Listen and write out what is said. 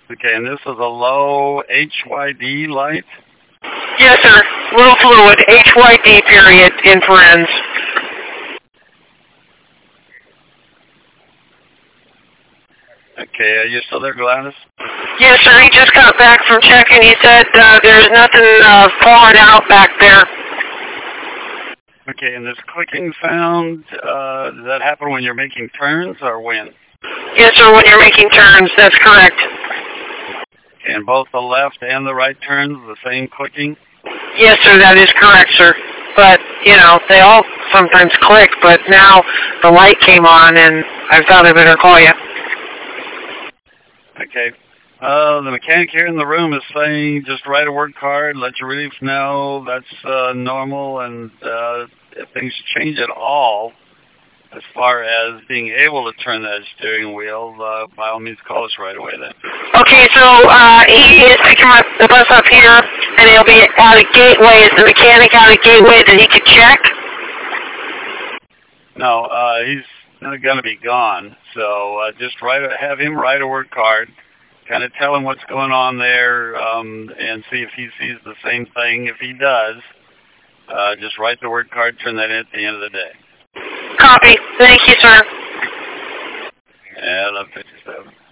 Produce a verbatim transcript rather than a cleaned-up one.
Okay, and this is a low H Y D light? Yes, sir. Low fluid, H Y D period, infrared. Okay, are you still there, Gladys? Yes, sir. He just got back from checking. He said uh, there's nothing uh, falling out back there. Okay, and this clicking sound, uh, does that happen when you're making turns or when? Yes, sir, when you're making turns. That's correct. Okay, and both the left and the right turns, the same clicking? Yes, sir, that is correct, sir. But, you know, they all sometimes click, but now the light came on and I thought I better call you. Okay. Uh, the mechanic here in the room is saying just write a word card, let your relief know that's uh, normal, and uh, if things change at all as far as being able to turn that steering wheel, uh, by all means call us right away then. Okay, so uh, he is picking up the bus up here, and he'll be out of Gateway. Is the mechanic out of Gateway that he could check? No, uh, he's going to be gone, so uh, just write, have him write a word card. Kind of tell him what's going on there, um, and see if he sees the same thing. If he does, uh, just write the word card, turn that in at the end of the day. Copy. Thank you, sir. Yeah, I love fifty-seven.